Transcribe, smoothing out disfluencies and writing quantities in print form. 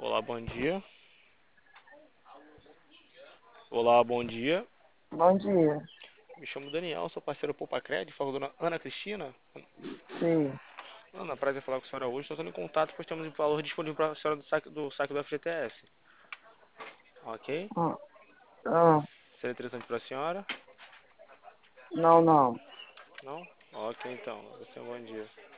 Olá, bom dia. Olá, bom dia. Bom dia. Me chamo Daniel, sou parceiro Poupa Cred, falo com a dona Ana Cristina. Sim. Ana, prazer falar com a senhora hoje. Estou entrando em contato, pois temos um valor disponível para a senhora do saque do FGTS. Ok? Ah, ah, Seria interessante para a senhora? não, não. Não? Ok, então. Você é um bom dia.